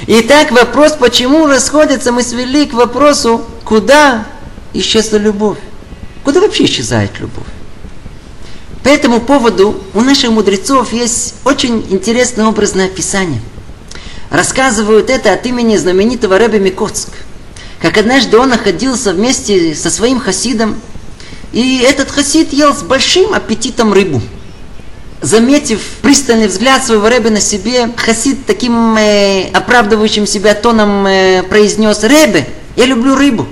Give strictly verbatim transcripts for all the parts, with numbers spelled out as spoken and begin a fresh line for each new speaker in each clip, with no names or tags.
Итак, вопрос, почему расходятся, мы свели к вопросу, куда исчезла любовь? Куда вообще исчезает любовь? По этому поводу у наших мудрецов есть очень интересное образное описание. Рассказывают это от имени знаменитого Ребе Микоцк. Как однажды он находился вместе со своим хасидом, и этот хасид ел с большим аппетитом рыбу. Заметив пристальный взгляд своего Ребе на себе, хасид таким э, оправдывающим себя тоном э, произнес: «Ребе, я люблю рыбу».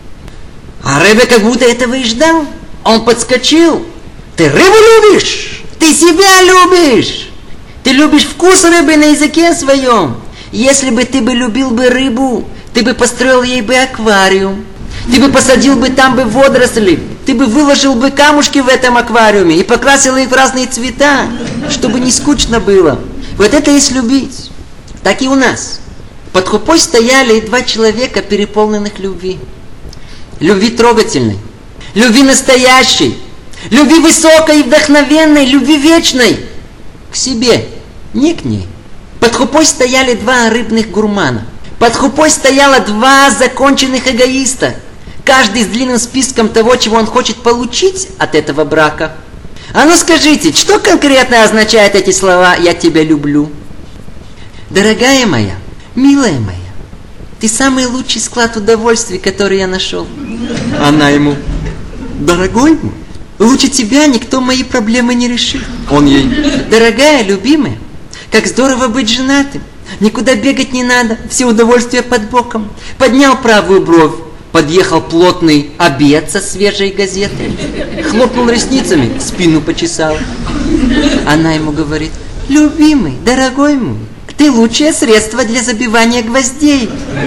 А Ребе как будто этого и ждал. Он подскочил: «Ты рыбу любишь? Ты себя любишь! Ты любишь вкус рыбы на языке своем. Если бы ты бы любил бы рыбу, ты бы построил ей бы аквариум. Ты бы посадил бы там бы водоросли. Ты бы выложил бы камушки в этом аквариуме и покрасил их в разные цвета, чтобы не скучно было. Вот это есть любить. Так и у нас. Под хупой стояли два человека, переполненных любви. Любви трогательной, любви настоящей, любви высокой и вдохновенной, любви вечной. К себе, не к ней. Под хупой стояли два рыбных гурмана. Под хупой стояло два законченных эгоиста. Каждый с длинным списком того, чего он хочет получить от этого брака. А ну скажите, что конкретно означают эти слова «я тебя люблю»? Дорогая моя, милая моя, ты самый лучший склад удовольствий, который я нашел. Она ему: дорогой мой, лучше тебя никто мои проблемы не решит. Он ей: дорогая, любимая, как здорово быть женатым. Никуда бегать не надо, все удовольствия под боком. Поднял правую бровь, подъехал плотный обед со свежей газетой. Хлопнул ресницами, спину почесал. Она ему говорит: любимый, дорогой мой, ты лучшее средство для забивания гвоздей.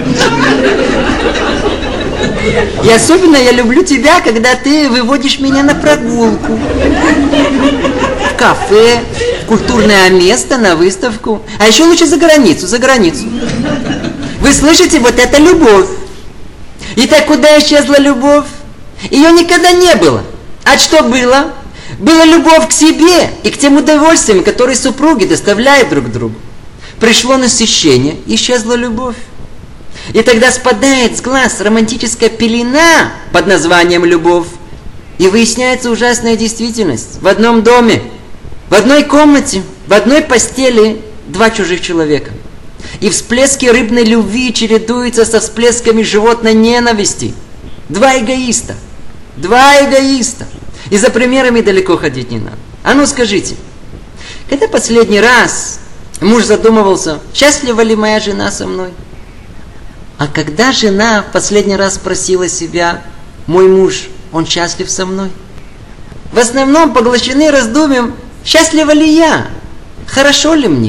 И особенно я люблю тебя, когда ты выводишь меня на прогулку. В кафе, в культурное место, на выставку. А еще лучше за границу, за границу. Вы слышите, вот это любовь. Итак, куда исчезла любовь? Ее никогда не было. А что было? Была любовь к себе и к тем удовольствиям, которые супруги доставляют друг другу. Пришло насыщение, исчезла любовь. И тогда спадает с глаз романтическая пелена под названием любовь. И выясняется ужасная действительность. В одном доме, в одной комнате, в одной постели два чужих человека. И всплески рыбной любви чередуются со всплесками животной ненависти. Два эгоиста. Два эгоиста. И за примерами далеко ходить не надо. А ну скажите, когда последний раз муж задумывался, счастлива ли моя жена со мной? А когда жена в последний раз спросила себя: мой муж, он счастлив со мной? В основном поглощены раздумьем: счастлива ли я? Хорошо ли мне?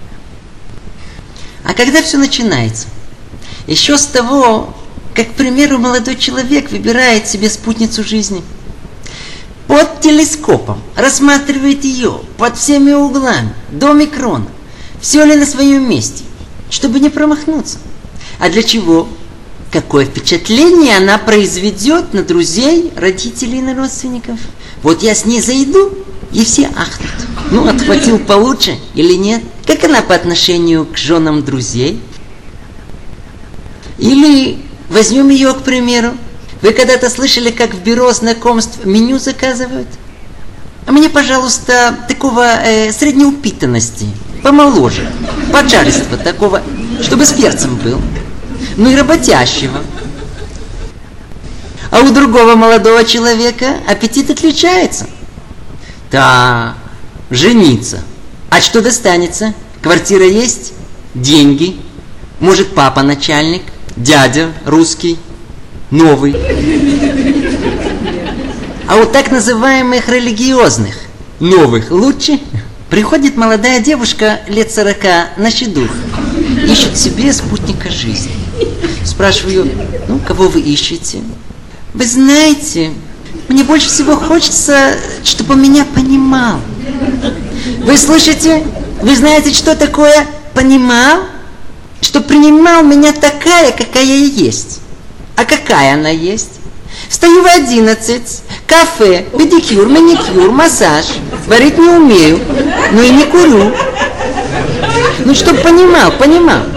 А когда все начинается? Еще с того, как, к примеру, молодой человек выбирает себе спутницу жизни. Под телескопом рассматривает ее под всеми углами, до микрона. Все ли на своем месте, чтобы не промахнуться. А для чего? Какое впечатление она произведет на друзей, родителей и на родственников? Вот я с ней зайду, и все ахнут. Ну, отхватил получше или нет? Как она по отношению к женам друзей? Или возьмем ее, к примеру. Вы когда-то слышали, как в бюро знакомств меню заказывают? А мне, пожалуйста, такого э, средней упитанности, помоложе, поджаристого такого, чтобы с перцем был. Ну и работящего. А у другого молодого человека аппетит отличается. Так, жениться. А что достанется? Квартира есть? Деньги? Может, папа начальник? Дядя русский? Новый? А у так называемых религиозных новых лучше? Приходит молодая девушка лет сорока на щедух. Ищет себе спутника жизни. Спрашиваю: ну, кого вы ищете? Вы знаете, мне больше всего хочется, чтобы он меня понимал. Вы слышите? Вы знаете, что такое понимал? Что принимал меня такая, какая я есть. А какая она есть? Встаю в одиннадцать, кафе, педикюр, маникюр, массаж. Варить не умею, но и не курю. Ну, чтоб понимал, понимал.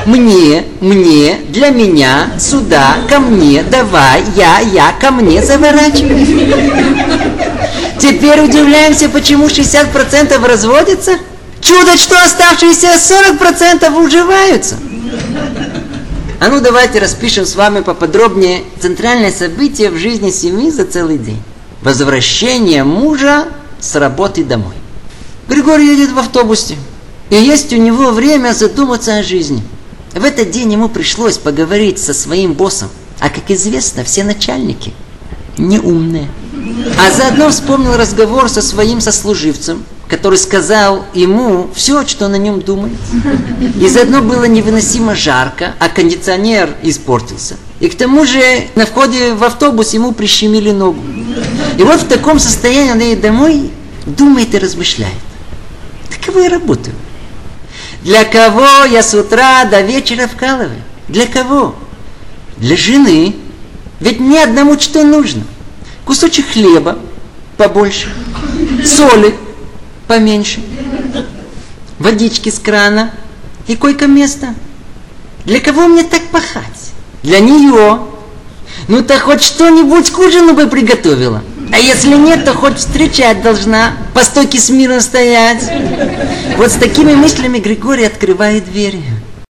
Мне, мне, для меня, сюда, ко мне, давай, я, я, ко мне заворачивай. Теперь удивляемся, почему шестьдесят процентов разводятся? Чудо, что оставшиеся сорок процентов уживаются. А ну давайте распишем с вами поподробнее центральное событие в жизни семьи за целый день. Возвращение мужа с работы домой. Григорий едет в автобусе, и есть у него время задуматься о жизни. В этот день ему пришлось поговорить со своим боссом. А как известно, все начальники неумные. А заодно вспомнил разговор со своим сослуживцем, который сказал ему все, что он о нем думает. И заодно было невыносимо жарко, а кондиционер испортился. И к тому же на входе в автобус ему прищемили ногу. И вот в таком состоянии он едет домой, думает и размышляет. Да кого я работаю? Для кого я с утра до вечера вкалываю? Для кого? Для жены. Ведь мне одному что нужно? Кусочек хлеба побольше, соли поменьше, водички с крана и койко-место. Для кого мне так пахать? Для нее. Ну то хоть что-нибудь к ужину бы приготовила. А если нет, то хоть встречать должна, по стойке смирно стоять. Вот с такими мыслями Григорий открывает дверь.